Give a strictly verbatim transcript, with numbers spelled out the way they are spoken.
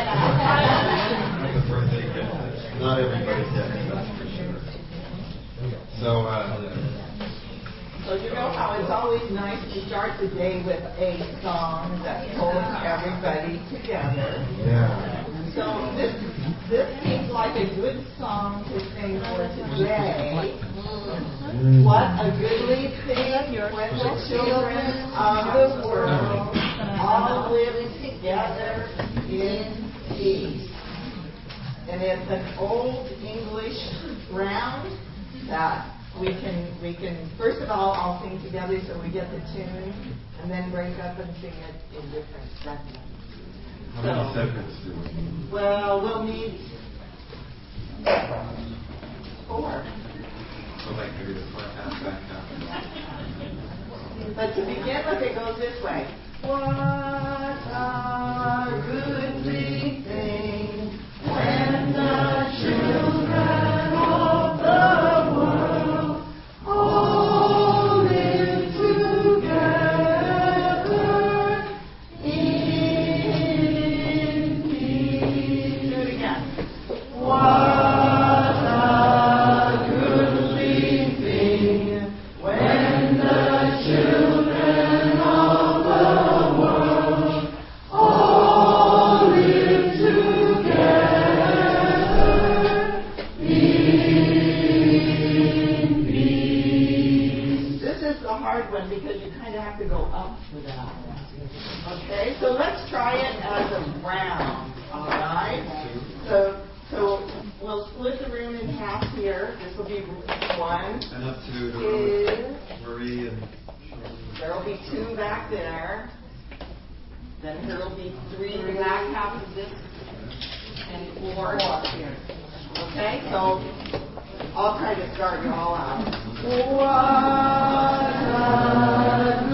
Not everybody gets, that's for sure. So, uh, So you know how it's always nice to start the day with a song that pulls everybody together. yeah. So this this seems like a good song to sing for today. What a goodly thing when the children of the world all live together in peace. And it's an old English round that we can we can first of all all sing together so we get the tune, and then break up and sing it in different segments. How many segments do we need? Well, we'll need four. So like maybe the front half, back half. But to begin with, it goes this way. What a goodly thing when the children of the world all live together in peace. Do it again. What a goodly thing when the children of the world all live together in peace. This is the hard one because you kind of have to go up for that. Okay, so let's try it as a round. All right. So so we'll split the room in half here. This will be one, And up to the two. room with Marie and There will be two back there. Then there will be three in the back half of this, and four here. Okay, so I'll try to start you all out. What a